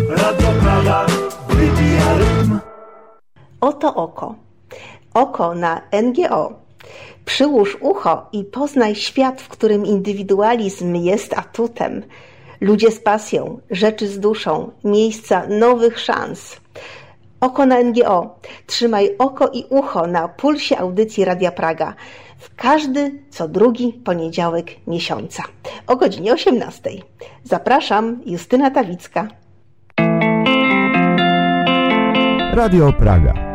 Radio Praga wybija rytm. Oto oko. Oko na NGO. Przyłóż ucho i poznaj świat, w którym indywidualizm jest atutem. Ludzie z pasją, rzeczy z duszą, miejsca nowych szans. Oko na NGO. Trzymaj oko i ucho na pulsie audycji Radia Praga. W każdy co drugi poniedziałek miesiąca. O godzinie 18. Zapraszam, Justyna Tawicka. Radio Praga.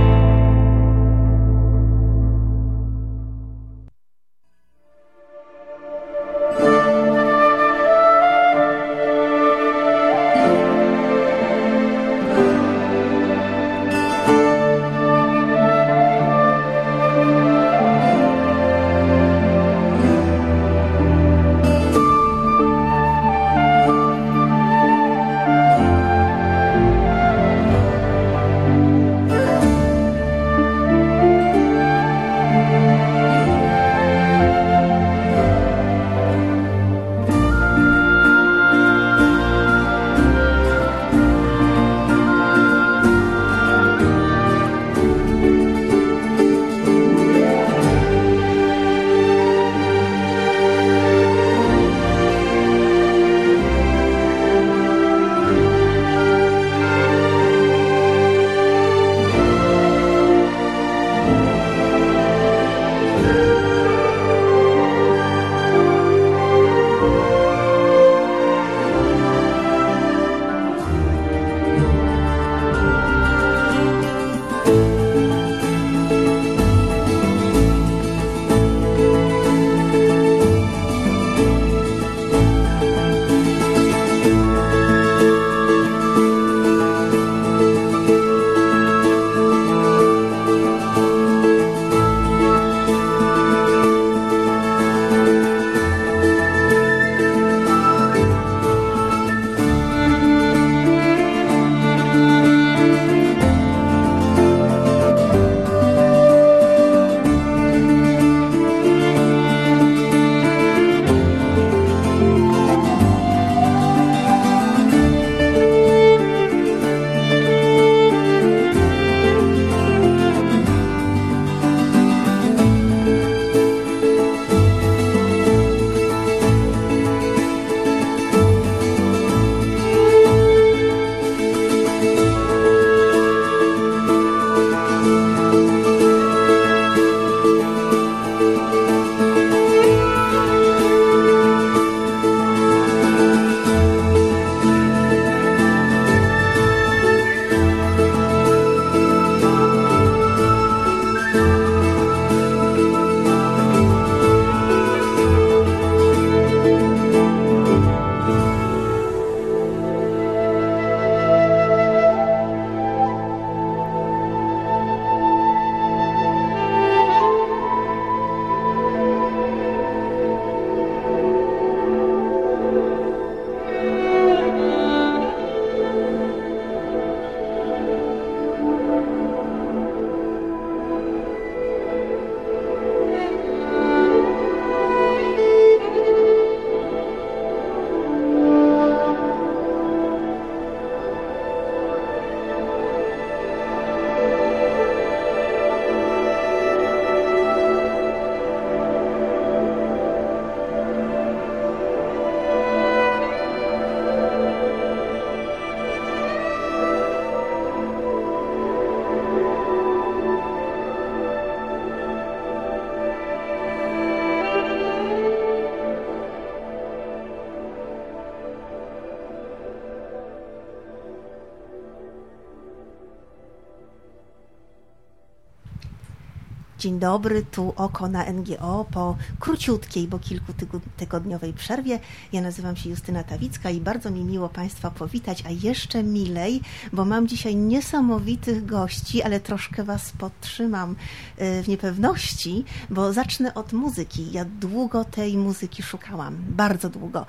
Dzień dobry, tu Oko na NGO po króciutkiej, bo kilkutygodniowej przerwie. Ja nazywam się Justyna Tawicka i bardzo mi miło Państwa powitać, a jeszcze milej, bo mam dzisiaj niesamowitych gości, ale troszkę Was podtrzymam w niepewności, bo zacznę od muzyki. Ja długo tej muzyki szukałam, bardzo długo.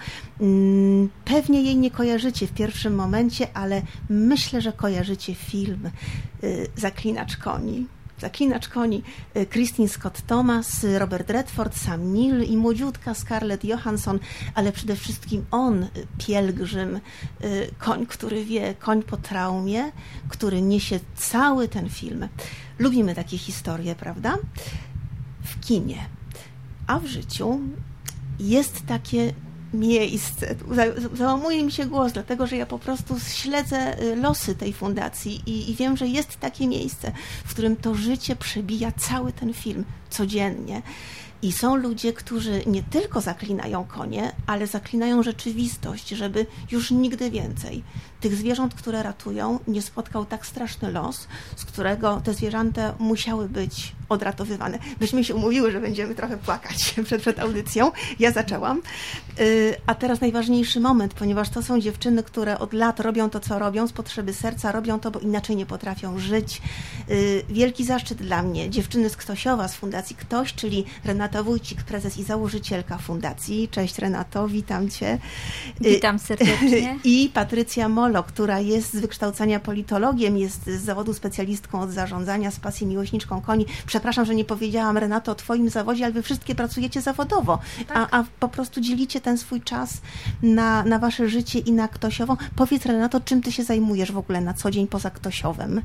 Pewnie jej nie kojarzycie w pierwszym momencie, ale myślę, że kojarzycie film Zaklinacz koni. Zaklinacz koni, Kristin Scott Thomas, Robert Redford, Sam Neill i młodziutka Scarlett Johansson, ale przede wszystkim on, pielgrzym, koń, który wie, koń po traumie, który niesie cały ten film. Lubimy takie historie, prawda? W kinie. A w życiu jest takie miejsce. Załamuje mi się głos, dlatego że ja po prostu śledzę losy tej fundacji i wiem, że jest takie miejsce, w którym to życie przebija cały ten film codziennie. I są ludzie, którzy nie tylko zaklinają konie, ale zaklinają rzeczywistość, żeby już nigdy więcej tych zwierząt, które ratują, nie spotkał tak straszny los, z którego te zwierzęta musiały być odratowywane. Myśmy się umówiły, że będziemy trochę płakać przed audycją. Ja zaczęłam. A teraz najważniejszy moment, ponieważ to są dziewczyny, które od lat robią to, co robią, z potrzeby serca, robią to, bo inaczej nie potrafią żyć. Wielki zaszczyt dla mnie. Dziewczyny z Ktosiowa, z Fundacji Ktoś, czyli Renata Wójcik, prezes i założycielka fundacji. Cześć Renato, witam Cię. Witam serdecznie. I Patrycja Molo, która jest z wykształcenia politologiem, jest z zawodu specjalistką od zarządzania, z pasji miłośniczką koni. Przepraszam, że nie powiedziałam, Renato, o Twoim zawodzie, ale Wy wszystkie pracujecie zawodowo, tak. a po prostu dzielicie ten swój czas na Wasze życie i na Ktosiową. Powiedz, Renato, czym Ty się zajmujesz w ogóle na co dzień poza Ktosiowem?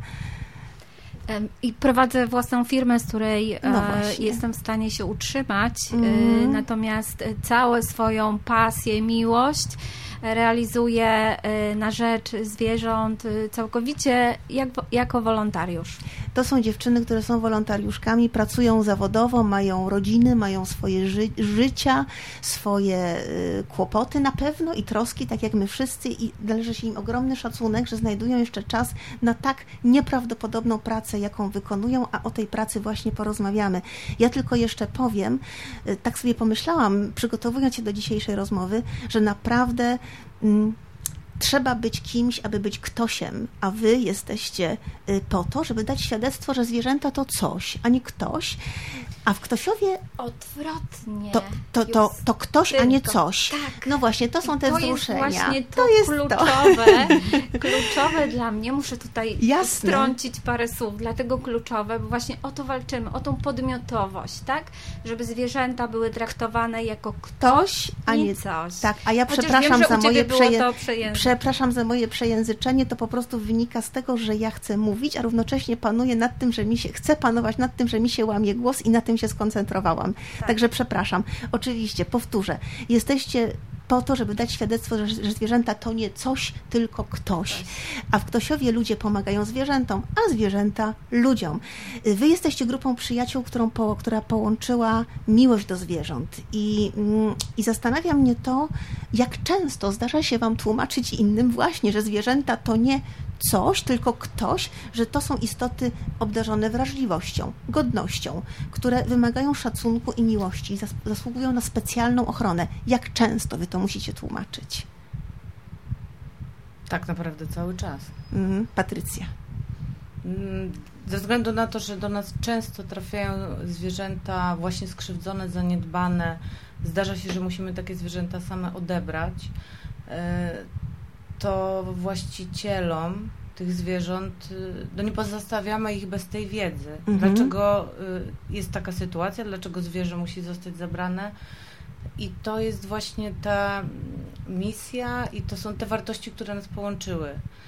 I prowadzę własną firmę, z której jestem w stanie się utrzymać, natomiast całą swoją pasję, miłość realizuję na rzecz zwierząt całkowicie jako wolontariusz. To są dziewczyny, które są wolontariuszkami, pracują zawodowo, mają rodziny, mają swoje życia, swoje kłopoty na pewno i troski, tak jak my wszyscy, i należy się im ogromny szacunek, że znajdują jeszcze czas na tak nieprawdopodobną pracę, jaką wykonują, a o tej pracy właśnie porozmawiamy. Ja tylko jeszcze powiem, tak sobie pomyślałam, przygotowując się do dzisiejszej rozmowy, że naprawdę trzeba być kimś, aby być ktośem, a Wy jesteście po to, żeby dać świadectwo, że zwierzęta to coś, a nie ktoś. A w Ktosiowie odwrotnie. To ktoś, a nie coś. Tak. No właśnie, to są te wzruszenia. To jest właśnie kluczowe dla mnie. Muszę tutaj strącić parę słów, dlatego kluczowe, bo właśnie o to walczymy, o tą podmiotowość, tak? Żeby zwierzęta były traktowane jako ktoś, a nie coś. Tak, a ja przepraszam za moje przejęzyczenie, to po prostu wynika z tego, że ja chcę mówić, a równocześnie panuję nad tym, że chcę panować nad tym, że mi się łamie głos i na tym się skoncentrowałam. Tak. Także przepraszam. Oczywiście, powtórzę. Jesteście po to, żeby dać świadectwo, że zwierzęta to nie coś, tylko ktoś. A w Ktosiowie ludzie pomagają zwierzętom, a zwierzęta ludziom. Wy jesteście grupą przyjaciół, która połączyła miłość do zwierząt. I zastanawia mnie to, jak często zdarza się Wam tłumaczyć innym właśnie, że zwierzęta to nie coś, tylko ktoś, że to są istoty obdarzone wrażliwością, godnością, które wymagają szacunku i miłości, zasługują na specjalną ochronę. Jak często Wy to musicie tłumaczyć? Tak naprawdę cały czas. Patrycja. Ze względu na to, że do nas często trafiają zwierzęta właśnie skrzywdzone, zaniedbane, zdarza się, że musimy takie zwierzęta same odebrać, to właścicielom tych zwierząt, nie pozostawiamy ich bez tej wiedzy. Dlaczego jest taka sytuacja, dlaczego zwierzę musi zostać zabrane. I to jest właśnie ta misja i to są te wartości, które nas połączyły.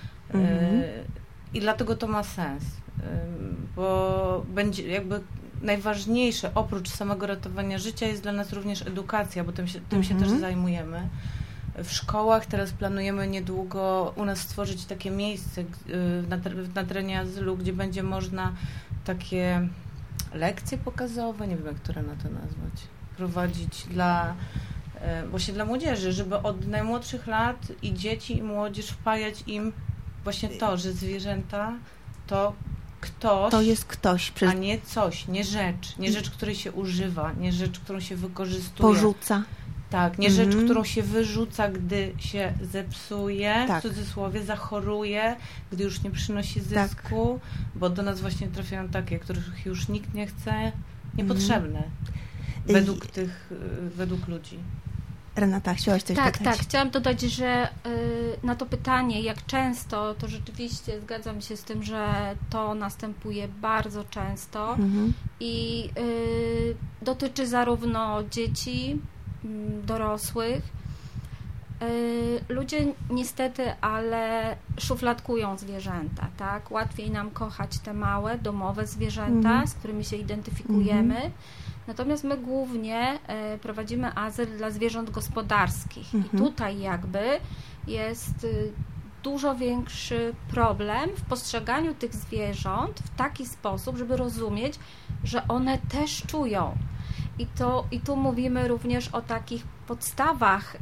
I dlatego to ma sens. Bo będzie jakby najważniejsze, oprócz samego ratowania życia, jest dla nas również edukacja, bo tym się też zajmujemy. W szkołach teraz planujemy niedługo u nas stworzyć takie miejsce na terenie azylu, gdzie będzie można takie lekcje pokazowe, nie wiem jak to Renata nazwać, prowadzić właśnie dla młodzieży, żeby od najmłodszych lat i dzieci i młodzież wpajać im właśnie to, że zwierzęta to ktoś, to jest ktoś, a nie coś, nie rzecz, której się używa, nie rzecz, którą się wykorzystuje. Porzuca. Tak, nie rzecz, którą się wyrzuca, gdy się zepsuje, w cudzysłowie, zachoruje, gdy już nie przynosi zysku, bo do nas właśnie trafiają takie, których już nikt nie chce, niepotrzebne według ludzi. Renata, chciałaś coś dodać? Tak. Chciałam dodać, że na to pytanie, jak często, to rzeczywiście zgadzam się z tym, że to następuje bardzo często i dotyczy zarówno dzieci, dorosłych. Ludzie niestety, ale szufladkują zwierzęta, tak? Łatwiej nam kochać te małe, domowe zwierzęta, z którymi się identyfikujemy. Natomiast my głównie prowadzimy azyl dla zwierząt gospodarskich i tutaj jakby jest dużo większy problem w postrzeganiu tych zwierząt w taki sposób, żeby rozumieć, że one też czują. I tu mówimy również o takich podstawach,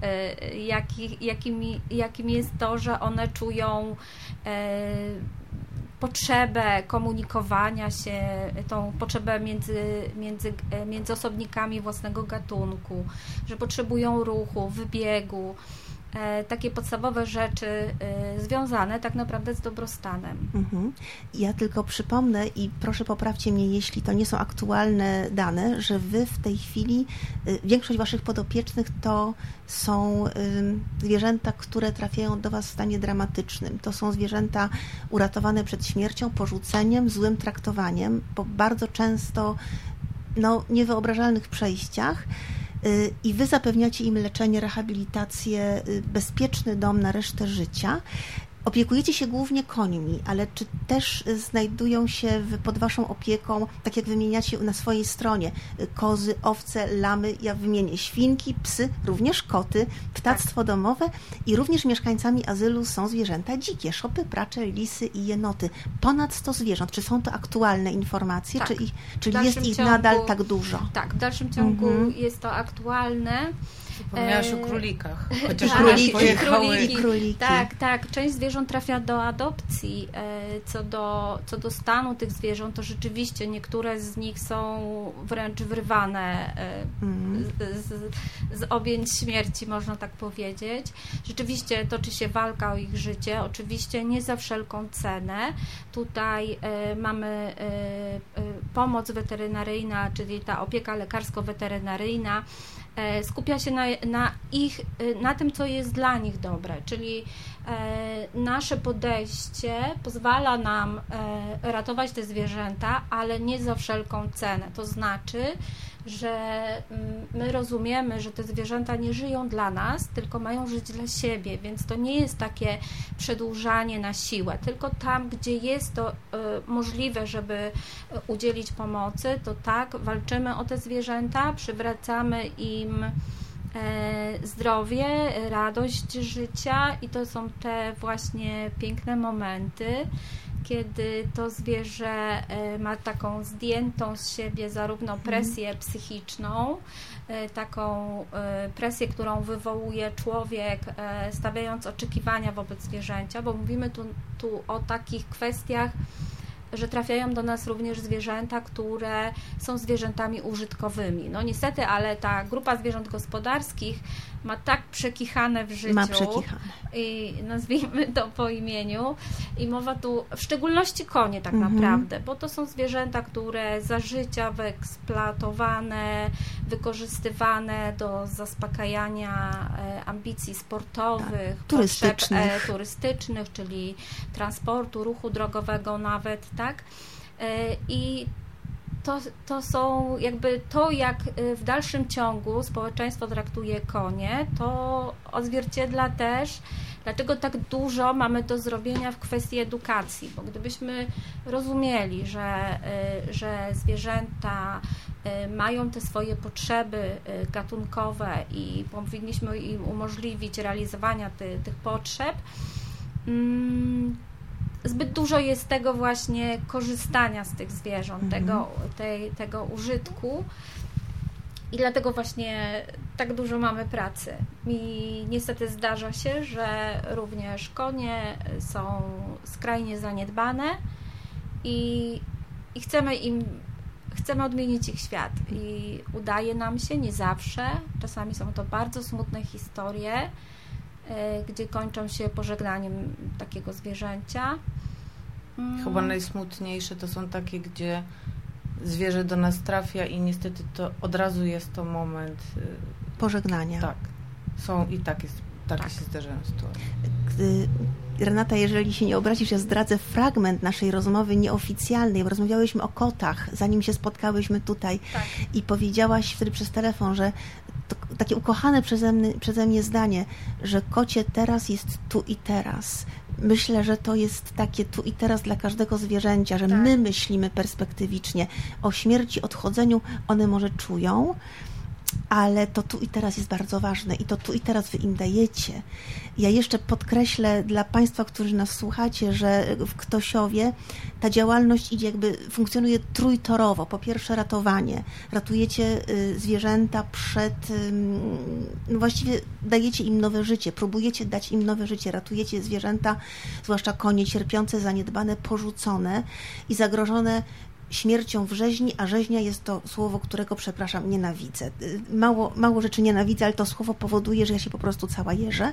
jakim jest to, że one czują potrzebę komunikowania się, tą potrzebę między osobnikami własnego gatunku, że potrzebują ruchu, wybiegu, takie podstawowe rzeczy związane tak naprawdę z dobrostanem. Ja tylko przypomnę i proszę poprawcie mnie, jeśli to nie są aktualne dane, że wy w tej chwili, większość waszych podopiecznych to są zwierzęta, które trafiają do was w stanie dramatycznym. To są zwierzęta uratowane przed śmiercią, porzuceniem, złym traktowaniem, po bardzo często niewyobrażalnych przejściach. I wy zapewniacie im leczenie, rehabilitację, bezpieczny dom na resztę życia. Opiekujecie się głównie końmi, ale czy też znajdują się pod waszą opieką, tak jak wymieniacie na swojej stronie, kozy, owce, lamy, ja wymienię świnki, psy, również koty, ptactwo domowe i również mieszkańcami azylu są zwierzęta dzikie, szopy, pracze, lisy i jenoty. Ponad 100 zwierząt. Czy są to aktualne informacje? Tak. Czyli jest ich nadal tak dużo? Tak, w dalszym ciągu jest to aktualne. Wspomniałaś o królikach. Chociaż króliki. Tak. Część zwierząt trafia do adopcji. Co do stanu tych zwierząt, to rzeczywiście niektóre z nich są wręcz wyrwane z objęć śmierci, można tak powiedzieć. Rzeczywiście toczy się walka o ich życie. Oczywiście nie za wszelką cenę. Tutaj mamy pomoc weterynaryjna, czyli ta opieka lekarsko-weterynaryjna, skupia się na tym, co jest dla nich dobre, czyli nasze podejście pozwala nam ratować te zwierzęta, ale nie za wszelką cenę. To znaczy, że my rozumiemy, że te zwierzęta nie żyją dla nas, tylko mają żyć dla siebie, więc to nie jest takie przedłużanie na siłę, tylko tam, gdzie jest to możliwe, żeby udzielić pomocy, to tak, walczymy o te zwierzęta, przywracamy im zdrowie, radość życia i to są te właśnie piękne momenty, kiedy to zwierzę ma taką zdjętą z siebie zarówno presję psychiczną, taką presję, którą wywołuje człowiek, stawiając oczekiwania wobec zwierzęcia, bo mówimy tu o takich kwestiach, że trafiają do nas również zwierzęta, które są zwierzętami użytkowymi. No niestety, ale ta grupa zwierząt gospodarskich ma tak przekichane w życiu. Ma przekichane. I nazwijmy to po imieniu. I mowa tu, w szczególności konie tak naprawdę, bo to są zwierzęta, które za życia wyeksploatowane, wykorzystywane do zaspokajania ambicji sportowych, turystycznych, czyli transportu, ruchu drogowego nawet, tak? I to są jakby to, jak w dalszym ciągu społeczeństwo traktuje konie, to odzwierciedla też, dlaczego tak dużo mamy do zrobienia w kwestii edukacji, bo gdybyśmy rozumieli, że zwierzęta mają te swoje potrzeby gatunkowe i powinniśmy im umożliwić realizowania tych potrzeb, zbyt dużo jest tego właśnie korzystania z tych zwierząt, tego użytku i dlatego właśnie tak dużo mamy pracy. I niestety zdarza się, że również konie są skrajnie zaniedbane i chcemy odmienić ich świat i udaje nam się, nie zawsze, czasami są to bardzo smutne historie, gdzie kończą się pożegnaniem takiego zwierzęcia. Chyba najsmutniejsze to są takie, gdzie zwierzę do nas trafia i niestety to od razu jest to moment pożegnania. Tak. Są i tak się zdarzają sytuacje. Renata, jeżeli się nie obrazisz, ja zdradzę fragment naszej rozmowy nieoficjalnej, bo rozmawiałyśmy o kotach, zanim się spotkałyśmy tutaj i powiedziałaś wtedy przez telefon, że to takie ukochane przeze mnie zdanie, że kocie teraz jest tu i teraz. Myślę, że to jest takie tu i teraz dla każdego zwierzęcia, że my myślimy perspektywicznie o śmierci, odchodzeniu, one może czują, ale to tu i teraz jest bardzo ważne i to tu i teraz wy im dajecie. Ja jeszcze podkreślę dla Państwa, którzy nas słuchacie, że w Ktosiowie ta działalność funkcjonuje trójtorowo. Po pierwsze ratowanie. Ratujecie zwierzęta przed... właściwie dajecie im nowe życie, próbujecie dać im nowe życie. Ratujecie zwierzęta, zwłaszcza konie cierpiące, zaniedbane, porzucone i zagrożone śmiercią w rzeźni, a rzeźnia jest to słowo, którego, przepraszam, nienawidzę. Mało rzeczy nienawidzę, ale to słowo powoduje, że ja się po prostu cała jeżę.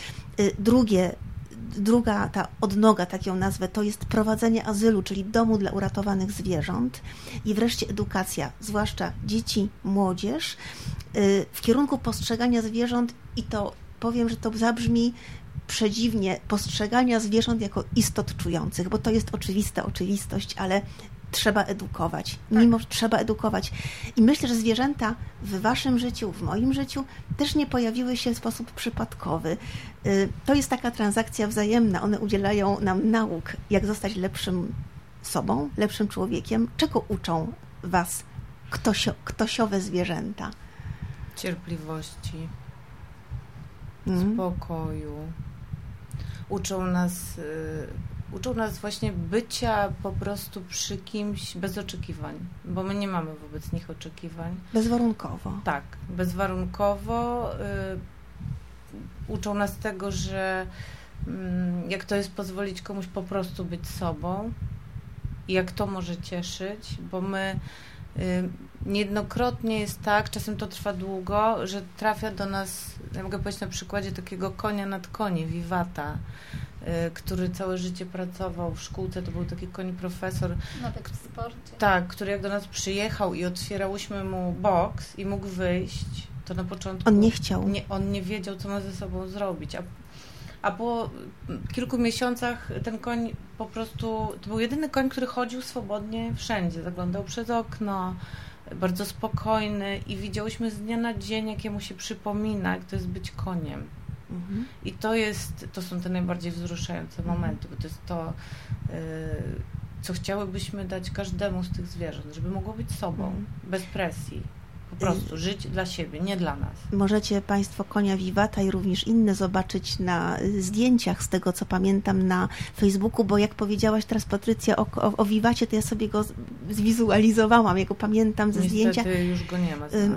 Druga ta odnoga, tak ją nazwę, to jest prowadzenie azylu, czyli domu dla uratowanych zwierząt i wreszcie edukacja, zwłaszcza dzieci, młodzież, w kierunku postrzegania zwierząt i to powiem, że to zabrzmi przedziwnie, postrzegania zwierząt jako istot czujących, bo to jest oczywista oczywistość, ale trzeba edukować. Trzeba edukować. I myślę, że zwierzęta w waszym życiu, w moim życiu też nie pojawiły się w sposób przypadkowy. To jest taka transakcja wzajemna. One udzielają nam nauk, jak zostać lepszym sobą, lepszym człowiekiem. Czego uczą was ktosiowe zwierzęta? Cierpliwości, spokoju. Uczą nas właśnie bycia po prostu przy kimś bez oczekiwań, bo my nie mamy wobec nich oczekiwań. Bezwarunkowo. Tak, bezwarunkowo. Uczą nas tego, że jak to jest pozwolić komuś po prostu być sobą i jak to może cieszyć, bo my niejednokrotnie jest tak, czasem to trwa długo, że trafia do nas, ja mogę powiedzieć na przykładzie takiego konia nad konie, Wiwata, który całe życie pracował w szkółce, to był taki koń profesor. Nawet w sporcie. Tak, który jak do nas przyjechał i otwierałyśmy mu boks i mógł wyjść, to na początku... On nie chciał. On nie wiedział, co ma ze sobą zrobić. A po kilku miesiącach ten koń po prostu... To był jedyny koń, który chodził swobodnie wszędzie. Zaglądał przez okno, bardzo spokojny i widziałyśmy z dnia na dzień, jakie mu się przypomina, jak to jest być koniem. I to są te najbardziej wzruszające momenty, bo to jest to, co chciałybyśmy dać każdemu z tych zwierząt, żeby mogło być sobą, bez presji. Po prostu żyć dla siebie, nie dla nas. Możecie Państwo konia Wiwata i również inne zobaczyć na zdjęciach, z tego co pamiętam, na Facebooku, bo jak powiedziałaś teraz, Patrycja, o Wiwacie, to ja sobie go zwizualizowałam, ja go pamiętam ze zdjęcia. Niestety już go nie ma z nami.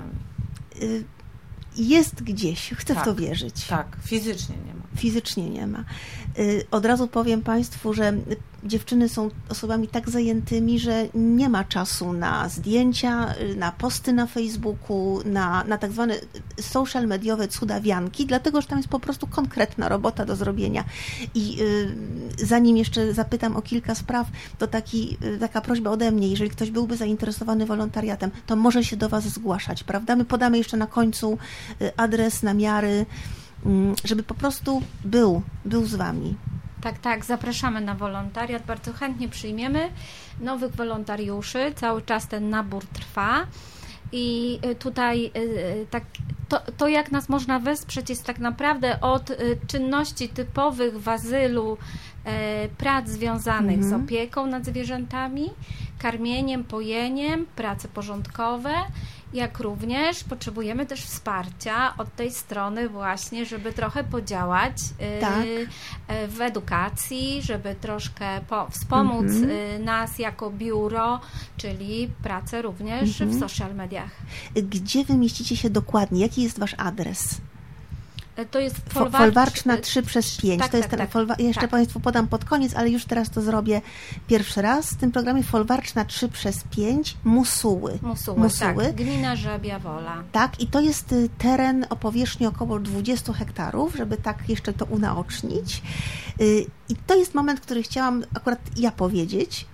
Jest gdzieś, chcę w to wierzyć. Tak, fizycznie nie ma. Fizycznie nie ma. Od razu powiem Państwu, że dziewczyny są osobami tak zajętymi, że nie ma czasu na zdjęcia, na posty na Facebooku, na tak zwane social mediowe cudawianki, dlatego, że tam jest po prostu konkretna robota do zrobienia. I zanim jeszcze zapytam o kilka spraw, to taka prośba ode mnie, jeżeli ktoś byłby zainteresowany wolontariatem, to może się do Was zgłaszać, prawda? My podamy jeszcze na końcu adres, namiary, żeby po prostu był z Wami. Tak, zapraszamy na wolontariat, bardzo chętnie przyjmiemy nowych wolontariuszy, cały czas ten nabór trwa i tutaj to jak nas można wesprzeć jest tak naprawdę od czynności typowych w azylu, prac związanych z opieką nad zwierzętami, karmieniem, pojeniem, prace porządkowe, jak również potrzebujemy też wsparcia od tej strony właśnie, żeby trochę podziałać w edukacji, żeby troszkę wspomóc nas jako biuro, czyli pracę również w social mediach. Gdzie wy mieścicie się dokładnie? Jaki jest Wasz adres? To jest Folwarczna 3/5. Tak, to jest jeszcze Państwu podam pod koniec, ale już teraz to zrobię pierwszy raz. W tym programie Folwarczna 3/5 Musuły. Tak, gmina Żabia Wola. Tak, i to jest teren o powierzchni około 20 hektarów, żeby tak jeszcze to unaocznić. I to jest moment, który chciałam akurat ja powiedzieć.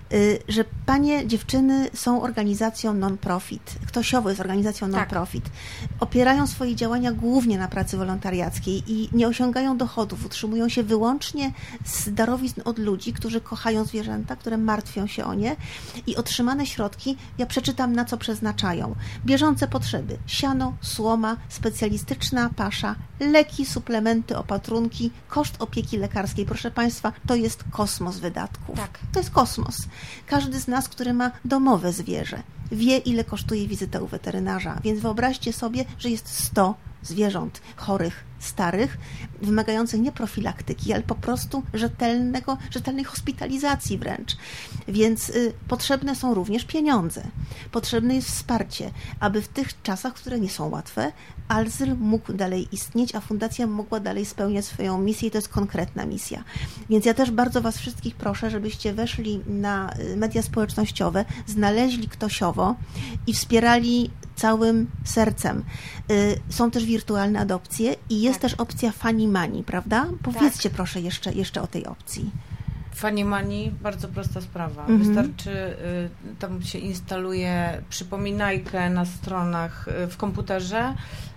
że panie dziewczyny są organizacją non-profit. Ktosiowo jest organizacją non-profit. Opierają swoje działania głównie na pracy wolontariackiej i nie osiągają dochodów. Utrzymują się wyłącznie z darowizn od ludzi, którzy kochają zwierzęta, które martwią się o nie i otrzymane środki, ja przeczytam, na co przeznaczają. Bieżące potrzeby: siano, słoma, specjalistyczna pasza, leki, suplementy, opatrunki, koszt opieki lekarskiej. Proszę Państwa, to jest kosmos wydatków. Tak. To jest kosmos. Każdy z nas, który ma domowe zwierzę, wie, ile kosztuje wizyta u weterynarza, więc wyobraźcie sobie, że jest 100 zwierząt chorych, starych, wymagających nie profilaktyki, ale po prostu rzetelnej hospitalizacji wręcz. Więc potrzebne są również pieniądze. Potrzebne jest wsparcie, aby w tych czasach, które nie są łatwe, ALZL mógł dalej istnieć, a fundacja mogła dalej spełniać swoją misję i to jest konkretna misja. Więc ja też bardzo Was wszystkich proszę, żebyście weszli na media społecznościowe, znaleźli Ktosiowo i wspierali całym sercem. Są też wirtualne adopcje i jest też opcja Funny Money, prawda? Powiedzcie proszę jeszcze o tej opcji. Funny Money, bardzo prosta sprawa. Wystarczy, tam się instaluje przypominajkę na stronach w komputerze.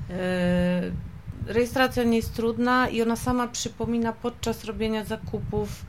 Rejestracja nie jest trudna i ona sama przypomina podczas robienia zakupów,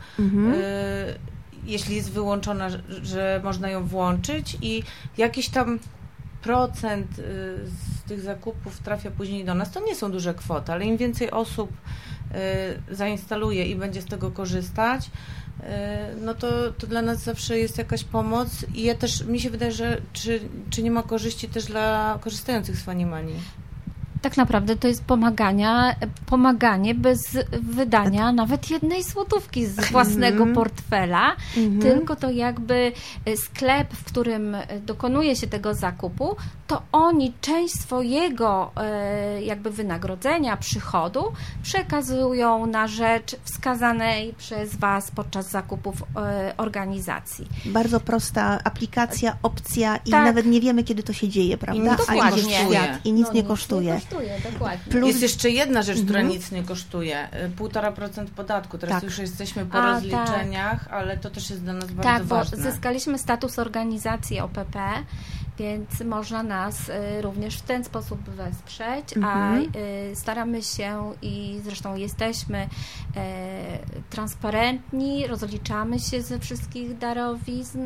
jeśli jest wyłączona, że można ją włączyć i jakiś tam procent z tych zakupów trafia później do nas. To nie są duże kwoty, ale im więcej osób zainstaluje i będzie z tego korzystać, no to dla nas zawsze jest jakaś pomoc i ja też, mi się wydaje, że czy nie ma korzyści też dla korzystających z Funny Money? Tak naprawdę to jest pomaganie bez wydania nawet jednej złotówki z własnego portfela, tylko to jakby sklep, w którym dokonuje się tego zakupu, to oni część swojego jakby wynagrodzenia, przychodu przekazują na rzecz wskazanej przez Was podczas zakupów organizacji. Bardzo prosta aplikacja, opcja i nawet nie wiemy, kiedy to się dzieje, prawda? I nic nie kosztuje. Dokładnie. Plus... Jest jeszcze jedna rzecz, która nic nie kosztuje. 1,5% podatku. Teraz już jesteśmy po rozliczeniach, ale to też jest dla nas bardzo ważne. Bo zyskaliśmy status organizacji OPP, więc można nas również w ten sposób wesprzeć, a staramy się i zresztą jesteśmy transparentni, rozliczamy się ze wszystkich darowizn,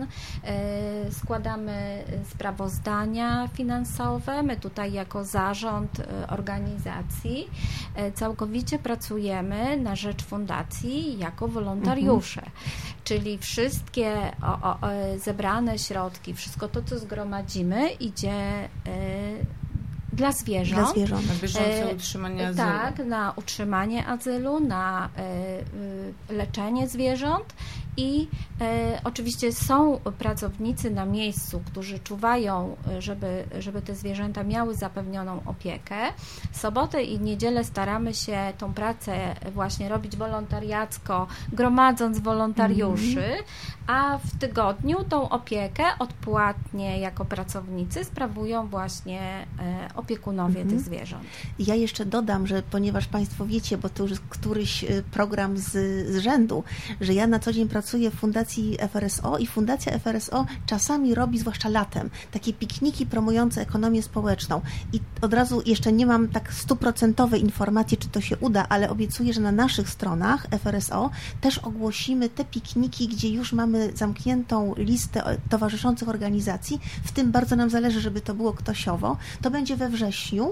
składamy sprawozdania finansowe. My tutaj jako zarząd organizacji całkowicie pracujemy na rzecz fundacji jako wolontariusze. Czyli wszystkie zebrane środki, wszystko to, co zgromadzimy, idzie dla zwierząt. Na bieżące utrzymanie azylu. Tak, na utrzymanie azylu, na leczenie zwierząt i oczywiście są pracownicy na miejscu, którzy czuwają, żeby te zwierzęta miały zapewnioną opiekę. Sobotę i niedzielę staramy się tą pracę właśnie robić wolontariacko, gromadząc wolontariuszy, a w tygodniu tą opiekę odpłatnie jako pracownicy sprawują właśnie opiekunowie tych zwierząt. Ja jeszcze dodam, że ponieważ Państwo wiecie, bo to już jest któryś program z rzędu, że ja na co dzień pracuję w Fundacji FRSO i Fundacja FRSO czasami robi, zwłaszcza latem, takie pikniki promujące ekonomię społeczną i od razu jeszcze nie mam tak 100% informacji, czy to się uda, ale obiecuję, że na naszych stronach FRSO też ogłosimy te pikniki, gdzie już mamy zamkniętą listę towarzyszących organizacji, w tym bardzo nam zależy, żeby to było Ktosiowo. To będzie we wrześniu,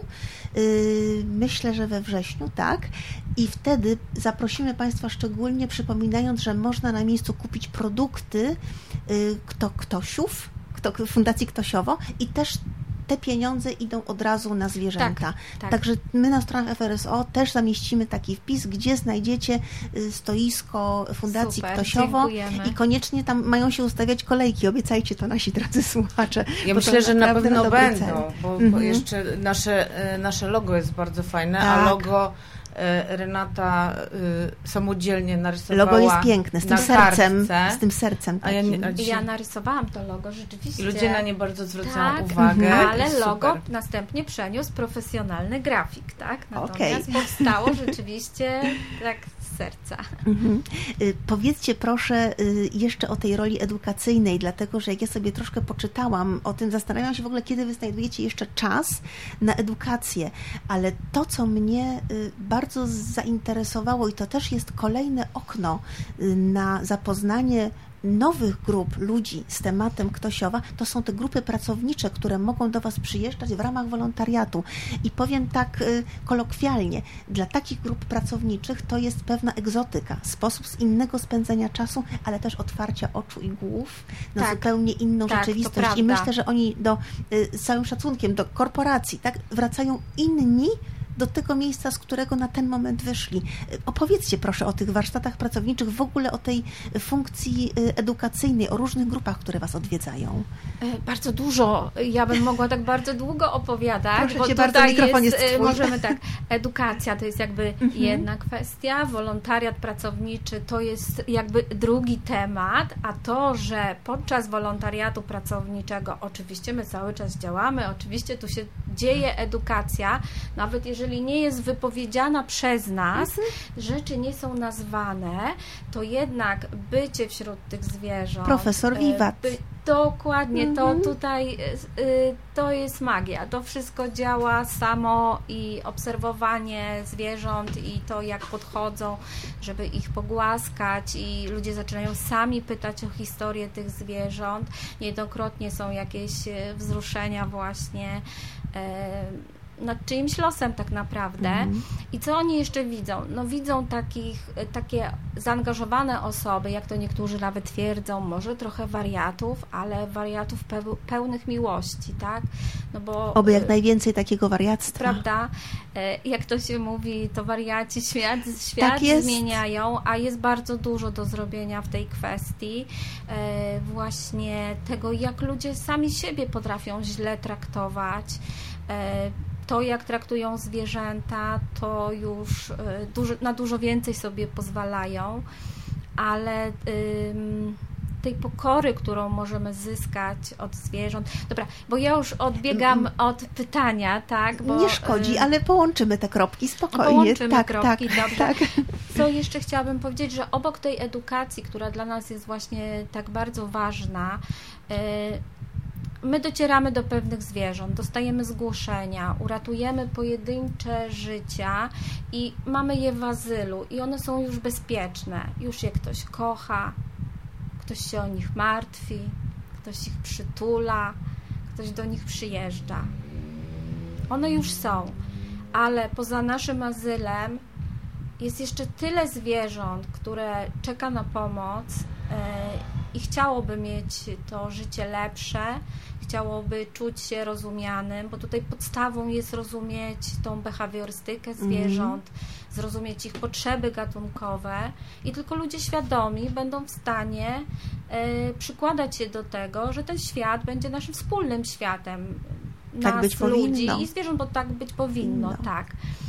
myślę, że we wrześniu, tak, i wtedy zaprosimy Państwa szczególnie, przypominając, że można na miejscu kupić produkty Ktosiów, Fundacji Ktosiowo i też te pieniądze idą od razu na zwierzęta. Tak. Także my na stronach FRSO też zamieścimy taki wpis, gdzie znajdziecie stoisko Fundacji Ktosiowo i koniecznie tam mają się ustawiać kolejki. Obiecajcie to nasi drodzy słuchacze. Ja myślę, że na pewno będą, bo jeszcze nasze logo jest bardzo fajne, a logo Renata samodzielnie narysowała. Logo jest piękne, z tym sercem. Ja narysowałam to logo rzeczywiście. I ludzie na nie bardzo zwracają uwagę. Ale logo następnie przeniósł profesjonalny grafik, tak? Natomiast powstało rzeczywiście tak serca. Powiedzcie proszę jeszcze o tej roli edukacyjnej, dlatego że jak ja sobie troszkę poczytałam o tym, zastanawiam się w ogóle, kiedy wy znajdujecie jeszcze czas na edukację, ale to, co mnie bardzo zainteresowało i to też jest kolejne okno na zapoznanie nowych grup ludzi z tematem Ktosiowa, to są te grupy pracownicze, które mogą do Was przyjeżdżać w ramach wolontariatu. I powiem tak kolokwialnie, dla takich grup pracowniczych to jest pewna egzotyka, sposób z innego spędzania czasu, ale też otwarcia oczu i głów na zupełnie inną rzeczywistość. I myślę, że oni z całym szacunkiem do korporacji, tak, wracają inni do tego miejsca, z którego na ten moment wyszli. Opowiedzcie proszę o tych warsztatach pracowniczych, w ogóle o tej funkcji edukacyjnej, o różnych grupach, które Was odwiedzają. Bardzo dużo. Ja bym mogła tak bardzo długo opowiadać, proszę bo cię tutaj bardzo, mikrofon jest twój. Możemy tak, edukacja to jest jakby jedna kwestia, wolontariat pracowniczy to jest jakby drugi temat, a to, że podczas wolontariatu pracowniczego oczywiście my cały czas działamy, oczywiście tu się dzieje edukacja, nawet jeżeli nie jest wypowiedziana przez nas, rzeczy nie są nazwane, to jednak bycie wśród tych zwierząt. Profesor Wiwat. Dokładnie, to tutaj to jest magia. To wszystko działa samo i obserwowanie zwierząt i to, jak podchodzą, żeby ich pogłaskać i ludzie zaczynają sami pytać o historię tych zwierząt. Niejednokrotnie są jakieś wzruszenia właśnie nad czyimś losem tak naprawdę. I co oni jeszcze widzą? No widzą takie zaangażowane osoby, jak to niektórzy nawet twierdzą, może trochę wariatów, ale wariatów pełnych miłości, tak? No bo oby jak najwięcej takiego wariactwa. Prawda? Jak to się mówi, to wariaci świat tak zmieniają, a jest bardzo dużo do zrobienia w tej kwestii. Właśnie tego, jak ludzie sami siebie potrafią źle traktować. To, jak traktują zwierzęta, to już na dużo więcej sobie pozwalają, ale tej pokory, którą możemy zyskać od zwierząt. Dobra, bo ja już odbiegam od pytania, tak? Bo, nie szkodzi, ale połączymy te kropki spokojnie. Połączymy kropki, dobrze. Tak. Co jeszcze chciałabym powiedzieć, że obok tej edukacji, która dla nas jest właśnie tak bardzo ważna, my docieramy do pewnych zwierząt, dostajemy zgłoszenia, uratujemy pojedyncze życia i mamy je w azylu i one są już bezpieczne. Już je ktoś kocha, ktoś się o nich martwi, ktoś ich przytula, ktoś do nich przyjeżdża. One już są, ale poza naszym azylem jest jeszcze tyle zwierząt, które czeka na pomoc i chciałoby mieć to życie lepsze, chciałoby czuć się rozumianym, bo tutaj podstawą jest rozumieć tą behawiorystykę zwierząt, zrozumieć ich potrzeby gatunkowe i tylko ludzie świadomi będą w stanie przykładać się do tego, że ten świat będzie naszym wspólnym światem. Tak nas, być ludzi powinno. I zwierząt, bo tak być powinno, tak.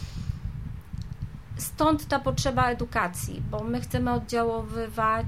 Stąd ta potrzeba edukacji, bo my chcemy oddziaływać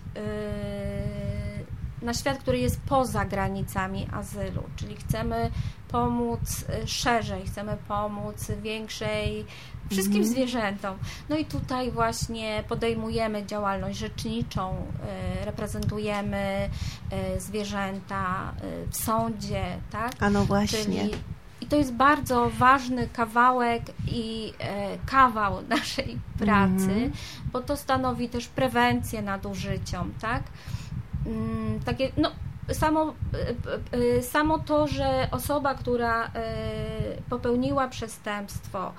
na świat, który jest poza granicami azylu, czyli chcemy pomóc szerzej, chcemy pomóc wszystkim zwierzętom. No i tutaj właśnie podejmujemy działalność rzeczniczą, reprezentujemy zwierzęta w sądzie, tak? A no właśnie. I to jest bardzo ważny kawałek i kawał naszej pracy, bo to stanowi też prewencję nadużyciom, tak? Takie, no, samo to, że osoba, która popełniła przestępstwo,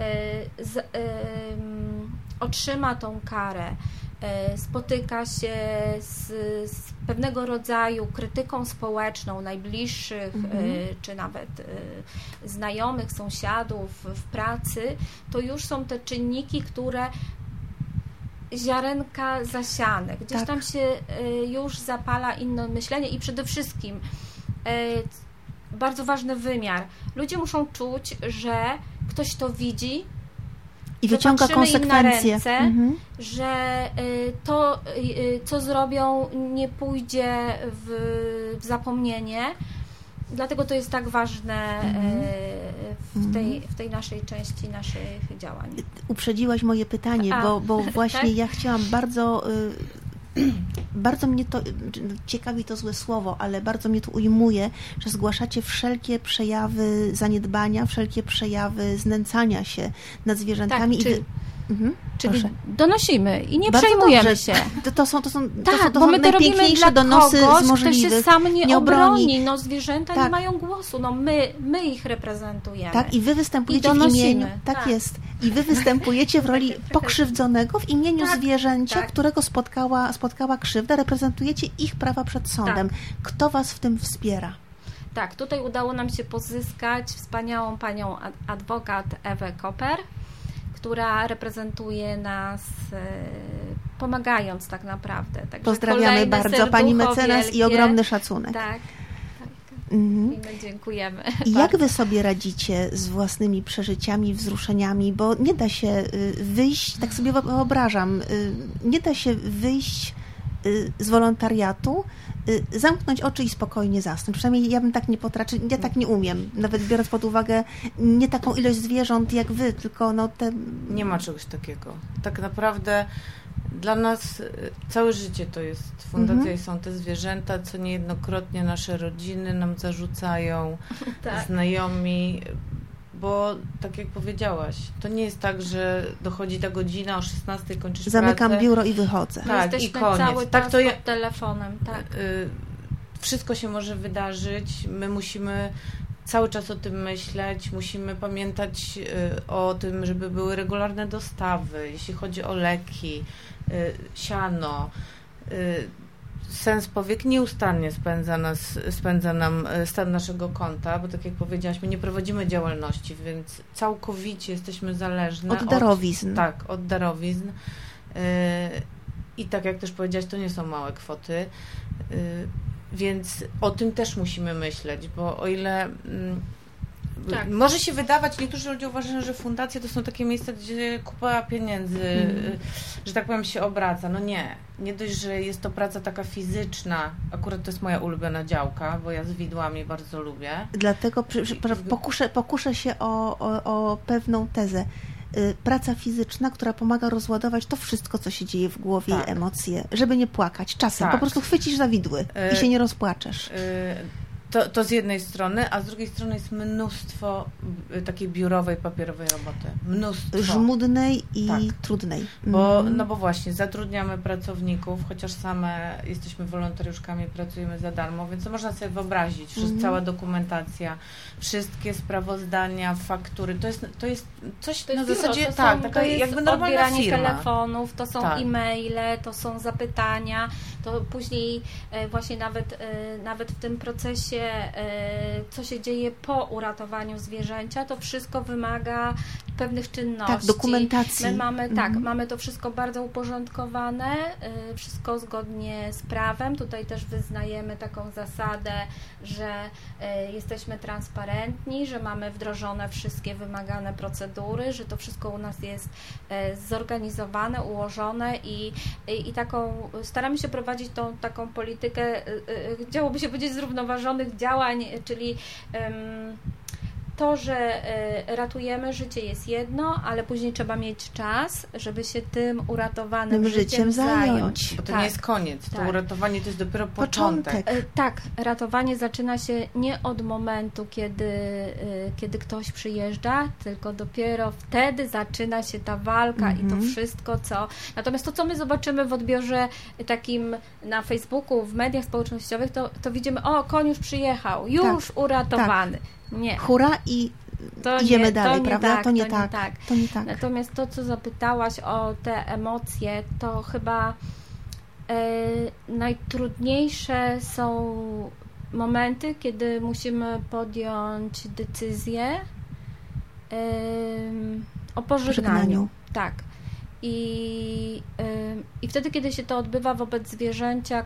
otrzyma tą karę, spotyka się z pewnego rodzaju krytyką społeczną najbliższych, czy nawet znajomych, sąsiadów w pracy, to już są te czynniki, które ziarenka zasiane. Gdzieś tam się już zapala inne myślenie i przede wszystkim bardzo ważny wymiar. Ludzie muszą czuć, że ktoś to widzi i wyciąga konsekwencje. Im na ręce, że to, co zrobią, nie pójdzie w zapomnienie dlatego to jest tak ważne w tej naszej części naszych działań. Uprzedziłaś moje pytanie, bo właśnie tak? Ja chciałam bardzo mnie to, ciekawi to złe słowo, ale bardzo mnie to ujmuje, że zgłaszacie wszelkie przejawy zaniedbania, wszelkie przejawy znęcania się nad zwierzętami. Tak, czyli donosimy i nie przejmujemy się. To są bo my to robimy dla donosy kogoś, z możliwych. Kto się sam nie obroni. No, zwierzęta nie mają głosu. No, my ich reprezentujemy. Tak, i wy występujecie w imieniu. Tak jest. I wy występujecie w roli pokrzywdzonego w imieniu zwierzęcia, którego spotkała krzywda. Reprezentujecie ich prawa przed sądem. Tak. Kto was w tym wspiera? Tak, tutaj udało nam się pozyskać wspaniałą panią adwokat Ewę Koper, która reprezentuje nas, pomagając tak naprawdę. Także pozdrawiamy bardzo pani mecenas wielkie. I ogromny szacunek. Tak. I my dziękujemy. Jak wy sobie radzicie z własnymi przeżyciami, wzruszeniami, bo nie da się wyjść, tak sobie wyobrażam, nie da się wyjść z wolontariatu, zamknąć oczy i spokojnie zasnąć. Przynajmniej ja bym tak nie potrafiła, ja tak nie umiem. Nawet biorąc pod uwagę nie taką ilość zwierząt jak wy, tylko Nie ma czegoś takiego. Tak naprawdę dla nas całe życie to jest fundacja i są te zwierzęta, co niejednokrotnie nasze rodziny nam zarzucają, znajomi, bo tak jak powiedziałaś, to nie jest tak, że dochodzi ta godzina, o 16 kończysz Zamykam pracę. biuro i wychodzę. Tak, jesteśmy i koniec. Cały czas pod telefonem. Tak. Wszystko się może wydarzyć, my musimy cały czas o tym myśleć, musimy pamiętać o tym, żeby były regularne dostawy, jeśli chodzi o leki, siano. Sens powiek nieustannie spędza nam stan naszego konta, bo tak jak powiedziałaś, my nie prowadzimy działalności, więc całkowicie jesteśmy zależne od darowizn. Od darowizn. I tak jak też powiedziałaś, to nie są małe kwoty, więc o tym też musimy myśleć, bo o ile może się wydawać, niektórzy ludzie uważają, że fundacje to są takie miejsca, gdzie kupa pieniędzy, że tak powiem, się obraca. No nie dość, że jest to praca taka fizyczna, akurat to jest moja ulubiona działka, bo ja z widłami bardzo lubię. Dlatego pokuszę się o pewną tezę. Praca fizyczna, która pomaga rozładować to wszystko, co się dzieje w głowie i emocje, żeby nie płakać. Czasem po prostu chwycisz za widły i się nie rozpłaczesz. To z jednej strony, a z drugiej strony jest mnóstwo takiej biurowej, papierowej roboty. Mnóstwo. Żmudnej i trudnej. Bo właśnie, zatrudniamy pracowników, chociaż same jesteśmy wolontariuszkami, pracujemy za darmo, więc to można sobie wyobrazić, że cała dokumentacja, wszystkie sprawozdania, faktury, to jest coś na zasadzie, to jest jakby normalna odbieranie firma. telefonów, to są e-maile, to są zapytania, to później właśnie nawet w tym procesie, co się dzieje po uratowaniu zwierzęcia, to wszystko wymaga pewnych czynności. Tak, dokumentacji. My mamy to wszystko bardzo uporządkowane, wszystko zgodnie z prawem. Tutaj też wyznajemy taką zasadę, że jesteśmy transparentni, że mamy wdrożone wszystkie wymagane procedury, że to wszystko u nas jest zorganizowane, ułożone i staramy się prowadzić tą taką politykę, chciałoby się powiedzieć, zrównoważonych działań, czyli to, że ratujemy życie jest jedno, ale później trzeba mieć czas, żeby się tym uratowanym życiem zająć. Bo to nie jest koniec. To uratowanie to jest dopiero początek. Tak, ratowanie zaczyna się nie od momentu, kiedy ktoś przyjeżdża, tylko dopiero wtedy zaczyna się ta walka i to wszystko, co... Natomiast to, co my zobaczymy w odbiorze takim na Facebooku, w mediach społecznościowych, to widzimy, koń już przyjechał, już uratowany. Nie. Hura i idziemy dalej, prawda? To nie tak. Natomiast to, co zapytałaś o te emocje, to chyba najtrudniejsze są momenty, kiedy musimy podjąć decyzję o pożegnaniu. Tak. I wtedy, kiedy się to odbywa wobec zwierzęcia,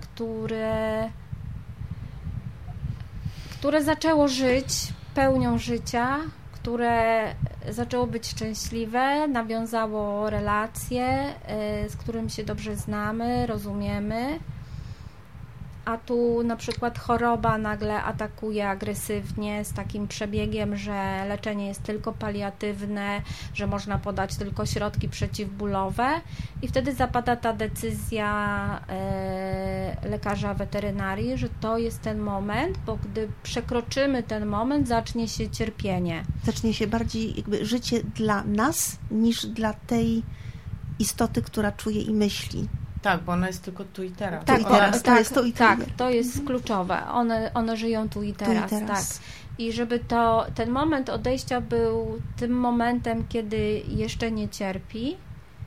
które zaczęło żyć pełnią życia, które zaczęło być szczęśliwe, nawiązało relacje, z którym się dobrze znamy, rozumiemy a tu na przykład choroba nagle atakuje agresywnie z takim przebiegiem, że leczenie jest tylko paliatywne, że można podać tylko środki przeciwbólowe i wtedy zapada ta decyzja lekarza weterynarii, że to jest ten moment, bo gdy przekroczymy ten moment, zacznie się cierpienie. Zacznie się bardziej jakby życie dla nas niż dla tej istoty, która czuje i myśli. Tak, bo ona jest tylko tu i teraz. Tak, to jest kluczowe. One żyją tu i teraz. Tak. I żeby ten moment odejścia był tym momentem, kiedy jeszcze nie cierpi.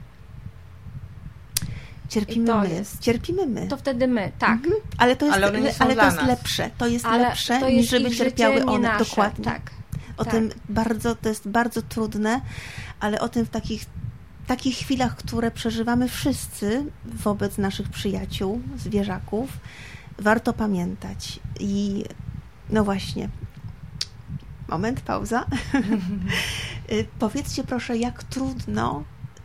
Cierpimy my. To wtedy my, tak. Ale to jest lepsze. To jest lepsze niż żeby cierpiały one. Nasze. Dokładnie. Tak. Tym to jest bardzo trudne, ale o tym w takich chwilach, które przeżywamy wszyscy wobec naszych przyjaciół, zwierzaków, warto pamiętać. I no właśnie, moment, pauza. Powiedzcie proszę, jak trudno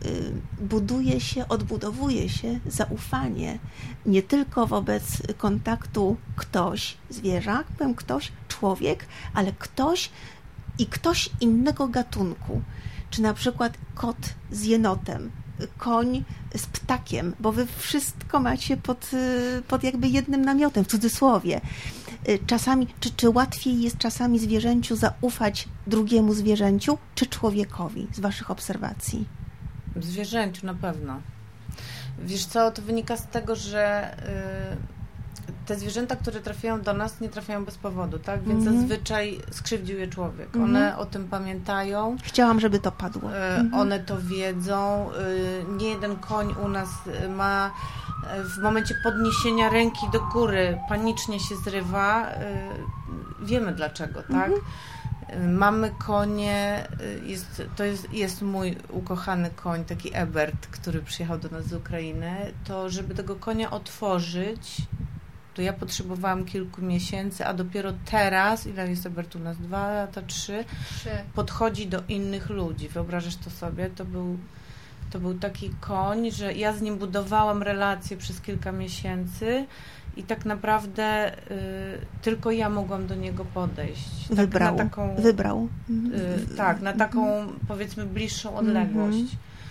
odbudowuje się zaufanie nie tylko wobec kontaktu ktoś, zwierzak, człowiek, ale ktoś innego gatunku. Czy na przykład kot z jenotem, koń z ptakiem, bo wy wszystko macie pod jakby jednym namiotem, w cudzysłowie. Czasami, czy łatwiej jest czasami zwierzęciu zaufać drugiemu zwierzęciu, czy człowiekowi z waszych obserwacji? Zwierzęciu na pewno. Wiesz co, to wynika z tego, że te zwierzęta, które trafiają do nas, nie trafiają bez powodu, tak? Więc zazwyczaj skrzywdził je człowiek. One o tym pamiętają. Chciałam, żeby to padło. One to wiedzą. Nie jeden koń u nas ma w momencie podniesienia ręki do góry, panicznie się zrywa. Wiemy dlaczego, tak? Mamy konie, jest mój ukochany koń, taki Ebert, który przyjechał do nas z Ukrainy, to żeby tego konia otworzyć, to ja potrzebowałam kilku miesięcy, a dopiero teraz, ile jest Ebert u nas? 2 lata, 3, podchodzi do innych ludzi. Wyobrażasz to sobie? To był taki koń, że ja z nim budowałam relacje przez kilka miesięcy i tak naprawdę tylko ja mogłam do niego podejść. Wybrał. Tak, na taką powiedzmy bliższą odległość.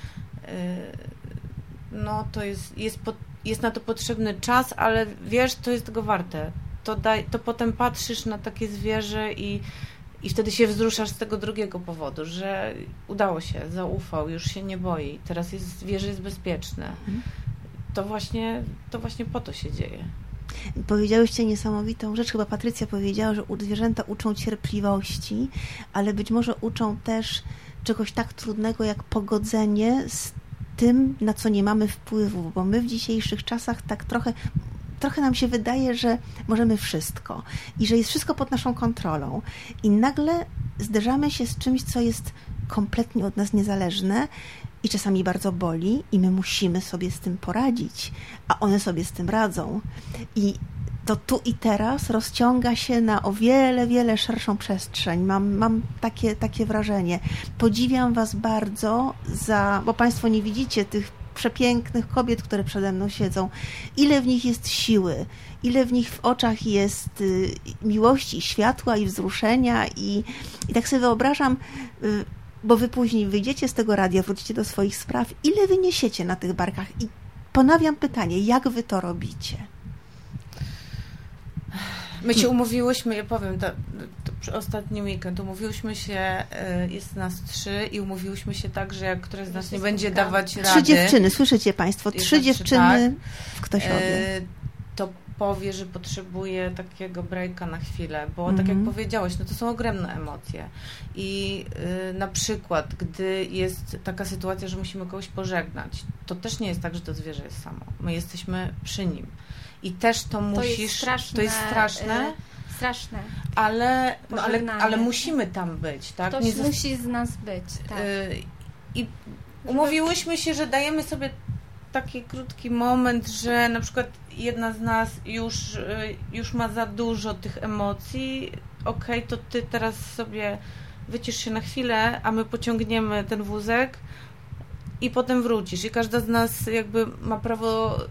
No to jest na to potrzebny czas, ale wiesz, to jest tego warte. To potem patrzysz na takie zwierzę i wtedy się wzruszasz z tego drugiego powodu, że udało się, zaufał, już się nie boi, teraz zwierzę jest bezpieczne. To właśnie po to się dzieje. Powiedziałyście niesamowitą rzecz, chyba Patrycja powiedziała, że zwierzęta uczą cierpliwości, ale być może uczą też czegoś tak trudnego jak pogodzenie z tym, na co nie mamy wpływu, bo my w dzisiejszych czasach tak trochę nam się wydaje, że możemy wszystko i że jest wszystko pod naszą kontrolą i nagle zderzamy się z czymś, co jest kompletnie od nas niezależne i czasami bardzo boli i my musimy sobie z tym poradzić, a one sobie z tym radzą. I to tu i teraz rozciąga się na o wiele, wiele szerszą przestrzeń. Mam takie wrażenie. Podziwiam was bardzo bo państwo nie widzicie tych przepięknych kobiet, które przede mną siedzą. Ile w nich jest siły, ile w nich w oczach jest miłości, światła i wzruszenia i tak sobie wyobrażam, bo wy później wyjdziecie z tego radia, wrócicie do swoich spraw, ile wy niesiecie na tych barkach i ponawiam pytanie, jak wy to robicie? My się umówiłyśmy, ja powiem, to ostatni weekend, umówiłyśmy się, jest nas 3 i umówiłyśmy się tak, że jak któraś z nas nie będzie dawać rady... 3 dziewczyny, słyszycie państwo, 3 dziewczyny w Ktosiowie. To powie, że potrzebuje takiego breaka na chwilę, bo tak jak powiedziałeś, no to są ogromne emocje i na przykład, gdy jest taka sytuacja, że musimy kogoś pożegnać, to też nie jest tak, że to zwierzę jest samo. My jesteśmy przy nim. I też to musisz... To jest straszne. Straszne. Ale musimy tam być, tak? Ktoś musi z nas być, tak. I umówiłyśmy się, że dajemy sobie taki krótki moment, że na przykład jedna z nas już ma za dużo tych emocji. Okej, to ty teraz sobie wycisz się na chwilę, a my pociągniemy ten wózek i potem wrócisz. I każda z nas jakby ma prawo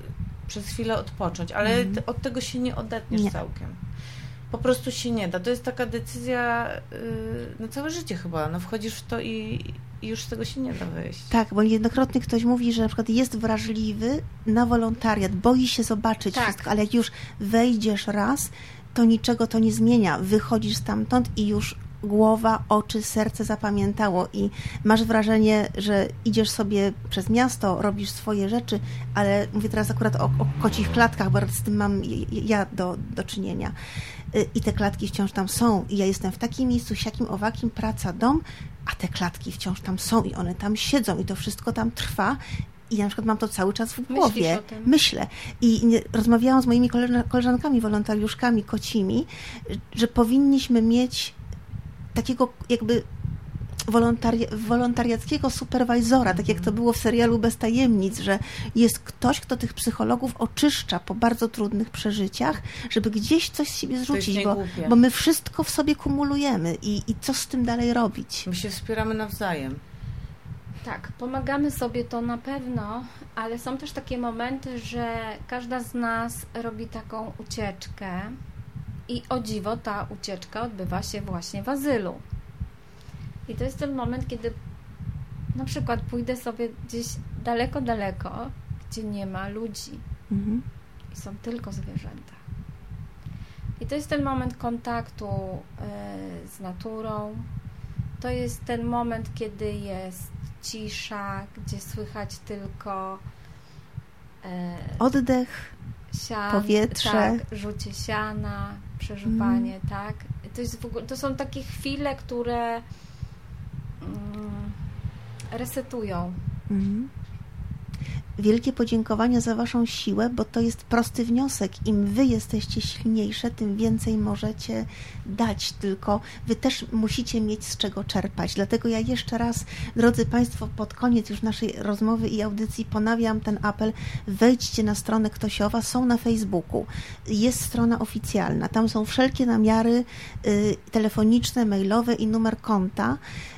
przez chwilę odpocząć, ale od tego się nie odetniesz całkiem. Po prostu się nie da. To jest taka decyzja na całe życie chyba. No wchodzisz w to i już z tego się nie da wyjść. Tak, bo niejednokrotnie ktoś mówi, że na przykład jest wrażliwy na wolontariat, boi się zobaczyć wszystko, ale jak już wejdziesz raz, to niczego to nie zmienia. Wychodzisz stamtąd i już głowa, oczy, serce zapamiętało i masz wrażenie, że idziesz sobie przez miasto, robisz swoje rzeczy, ale mówię teraz akurat o kocich klatkach, bo z tym mam ja do czynienia. I te klatki wciąż tam są i ja jestem w takim miejscu, siakim, owakim, praca, dom, a te klatki wciąż tam są i one tam siedzą i to wszystko tam trwa. I ja na przykład mam to cały czas w głowie. Myślę. I rozmawiałam z moimi koleżankami, wolontariuszkami kocimi, że powinniśmy mieć takiego jakby wolontariackiego superwajzora, tak jak to było w serialu Bez tajemnic, że jest ktoś, kto tych psychologów oczyszcza po bardzo trudnych przeżyciach, żeby gdzieś coś z siebie zrzucić, bo my wszystko w sobie kumulujemy i co z tym dalej robić? My się wspieramy nawzajem. Tak, pomagamy sobie to na pewno, ale są też takie momenty, że każda z nas robi taką ucieczkę i o dziwo ta ucieczka odbywa się właśnie w azylu. I to jest ten moment, kiedy na przykład pójdę sobie gdzieś daleko, daleko, gdzie nie ma ludzi i są tylko zwierzęta. I to jest ten moment kontaktu z naturą. To jest ten moment, kiedy jest cisza, gdzie słychać tylko oddech, powietrze. Tak, rzucie siana, przeżupanie, tak. To jest w ogóle, to są takie chwile, które resetują. Wielkie podziękowania za waszą siłę, bo to jest prosty wniosek. Im wy jesteście silniejsze, tym więcej możecie dać, tylko wy też musicie mieć z czego czerpać. Dlatego ja jeszcze raz, drodzy Państwo, pod koniec już naszej rozmowy i audycji ponawiam ten apel. Wejdźcie na stronę Ktosiowa, są na Facebooku. Jest strona oficjalna. Tam są wszelkie namiary telefoniczne, mailowe i numer konta.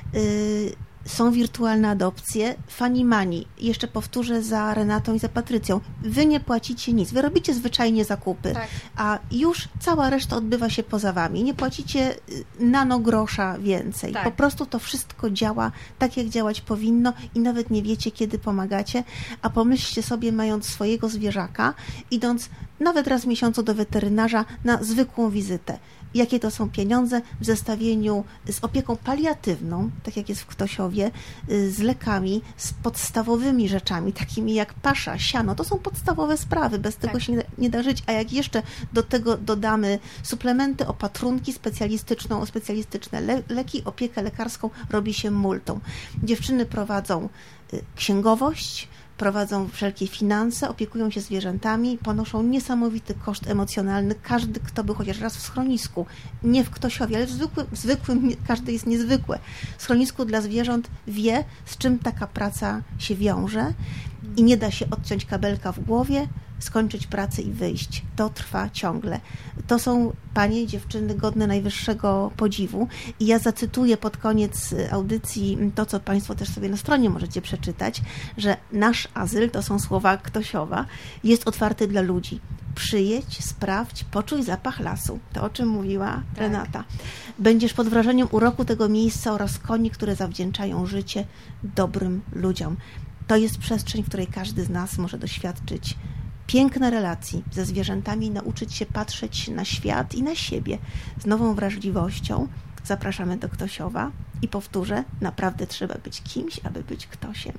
Są wirtualne adopcje, Funny Money. Jeszcze powtórzę za Renatą i za Patrycją. Wy nie płacicie nic. Wy robicie zwyczajnie zakupy, a już cała reszta odbywa się poza wami. Nie płacicie nanogrosza więcej. Po prostu to wszystko działa tak, jak działać powinno i nawet nie wiecie, kiedy pomagacie. A pomyślcie sobie, mając swojego zwierzaka, idąc nawet raz w miesiącu do weterynarza na zwykłą wizytę. Jakie to są pieniądze w zestawieniu z opieką paliatywną, tak jak jest w Ktosiowie, z lekami, z podstawowymi rzeczami, takimi jak pasza, siano. To są podstawowe sprawy, bez tego się nie da żyć. A jak jeszcze do tego dodamy suplementy, opatrunki, specjalistyczne leki, opiekę lekarską, robi się multą. Dziewczyny prowadzą księgowość, prowadzą wszelkie finanse, opiekują się zwierzętami, ponoszą niesamowity koszt emocjonalny. Każdy, kto był chociaż raz w schronisku, nie w Ktosiowie, ale w zwykłym, każdy jest niezwykłe. W schronisku dla zwierząt wie, z czym taka praca się wiąże i nie da się odciąć kabelka w głowie, skończyć pracę i wyjść. To trwa ciągle. To są panie i dziewczyny godne najwyższego podziwu i ja zacytuję pod koniec audycji to, co Państwo też sobie na stronie możecie przeczytać, że nasz azyl, to są słowa Ktosiowa, jest otwarty dla ludzi. Przyjedź, sprawdź, poczuj zapach lasu. To, o czym mówiła Renata. Będziesz pod wrażeniem uroku tego miejsca oraz koni, które zawdzięczają życie dobrym ludziom. To jest przestrzeń, w której każdy z nas może doświadczyć piękne relacji ze zwierzętami, nauczyć się patrzeć na świat i na siebie z nową wrażliwością. Zapraszamy do Ktosiowa i powtórzę, naprawdę trzeba być kimś, aby być Ktosiem.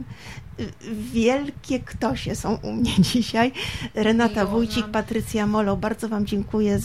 Wielkie Ktosie są u mnie dzisiaj. Renata Wójcik, Patrycja Molo, bardzo Wam dziękuję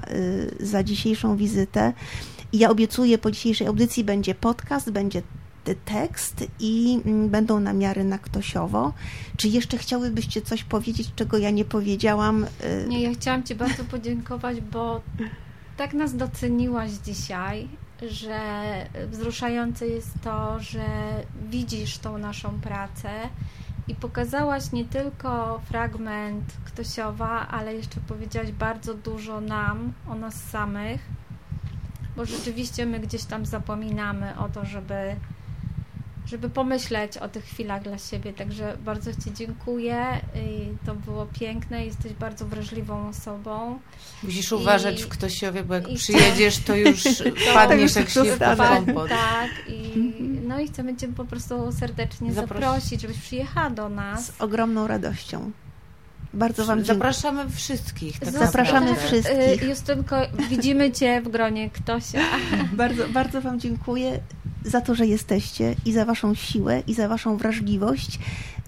za dzisiejszą wizytę. I ja obiecuję, po dzisiejszej audycji będzie podcast, będzie tekst i będą namiary na Ktosiowo. Czy jeszcze chciałybyście coś powiedzieć, czego ja nie powiedziałam? Nie, ja chciałam Ci bardzo podziękować, bo tak nas doceniłaś dzisiaj, że wzruszające jest to, że widzisz tą naszą pracę i pokazałaś nie tylko fragment Ktosiowa, ale jeszcze powiedziałaś bardzo dużo nam, o nas samych, bo rzeczywiście my gdzieś tam zapominamy o to, żeby żeby pomyśleć o tych chwilach dla siebie. Także bardzo Ci dziękuję. To było piękne. Jesteś bardzo wrażliwą osobą. Musisz uważać w Ktosiowie, bo jak przyjedziesz, to już padniesz jak śliwka w kompot. Tak. No i chcemy Cię po prostu serdecznie zaprosić, żebyś przyjechała do nas. Z ogromną radością. Bardzo Wam zapraszamy wszystkich. Tak zapraszamy wszystkich. Justynko, widzimy Cię w gronie Ktosia. Bardzo Wam dziękuję za to, że jesteście i za Waszą siłę i za Waszą wrażliwość.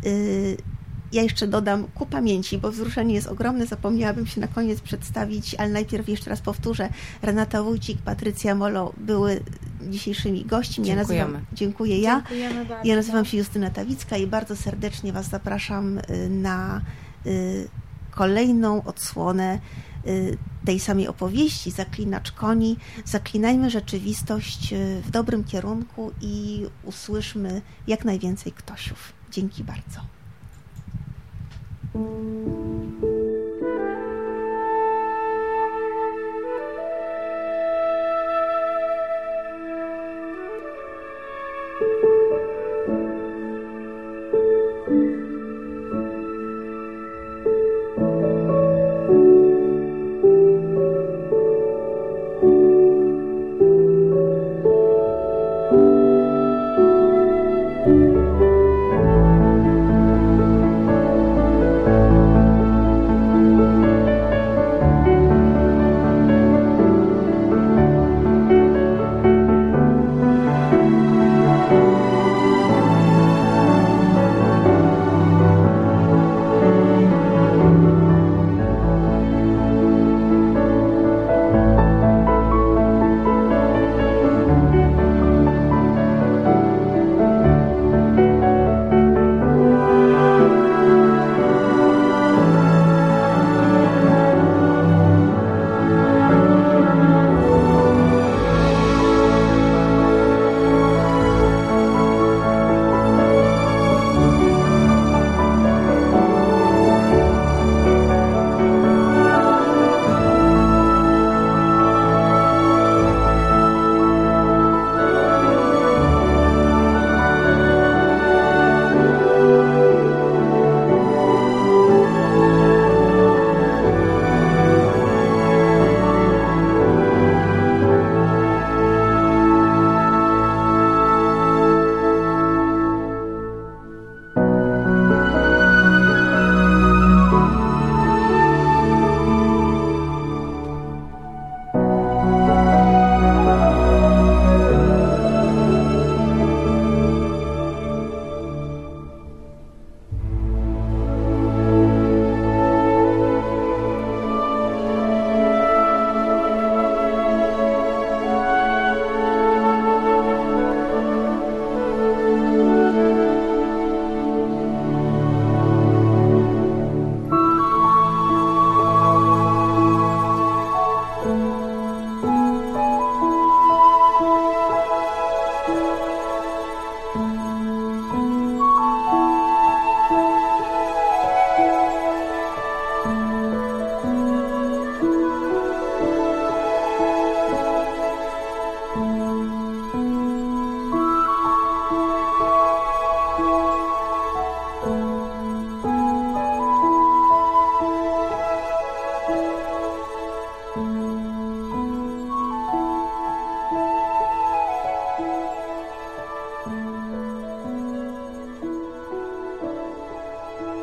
Ja jeszcze dodam ku pamięci, bo wzruszenie jest ogromne, zapomniałabym się na koniec przedstawić, ale najpierw jeszcze raz powtórzę. Renata Wójcik, Patrycja Molo były dzisiejszymi gośćmi. Dziękuję ja. Dziękujemy bardzo. Ja nazywam się Justyna Tawicka i bardzo serdecznie Was zapraszam na kolejną odsłonę tej samej opowieści, Zaklinacz koni. Zaklinajmy rzeczywistość w dobrym kierunku i usłyszmy jak najwięcej Ktosiów. Dzięki bardzo.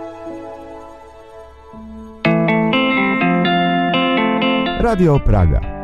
Radio Praga.